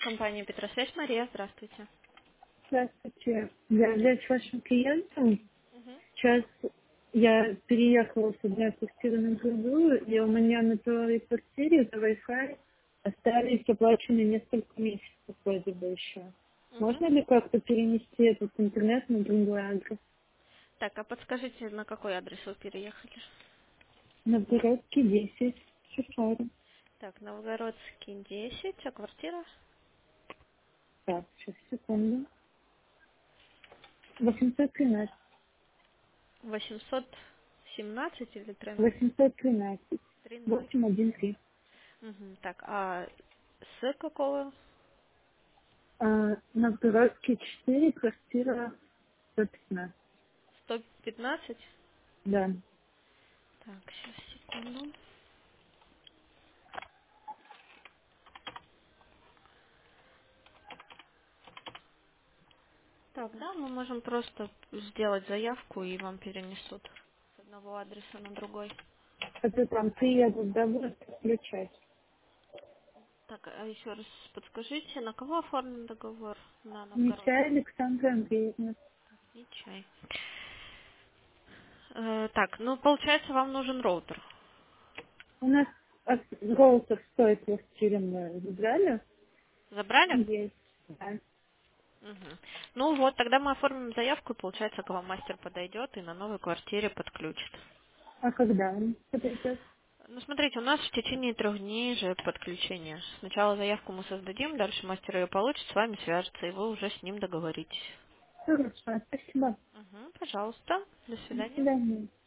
Компания Петросвязь, Мария, здравствуйте. Здравствуйте. Я являюсь вашим клиентом. Мгм. Сейчас я переехала с одной квартиры на другую, и у меня на первой квартире за Wi-Fi остались оплачены несколько месяцев вроде бы еще. Мгм. Можно ли как-то перенести этот интернет на другой адрес? Так, а подскажите, на какой адрес вы переехали? Новгородский 10, Шифарь. Так, Новгородский 10, а квартира Так, сейчас, секунду. 813. 817 или 13? 813. 13. 813. Мгм. Так, а с какого? Новгородский 4, квартира 115. 115? Да. Так, сейчас, секунду. Так, да, мы можем просто сделать заявку и вам перенесут с одного адреса на другой. Это там приедут, да, будут включать. Так, а еще раз подскажите, на кого оформлен договор? На Митя Новгородский. Александра Андреевна. И чай. Так, ну, получается, вам нужен роутер. У нас роутер в той квартире мы забрали. Забрали? Есть. Да. Мгм. Ну вот, тогда мы оформим заявку, и получается, к вам мастер подойдет и на новой квартире подключит. А когда он подойдет? Ну, смотрите, у нас в течение 3 дней же подключение. Сначала заявку мы создадим, дальше мастер ее получит, с вами свяжется, и вы уже с ним договоритесь. Хорошо, спасибо. Пожалуйста. До До свидания. свидания.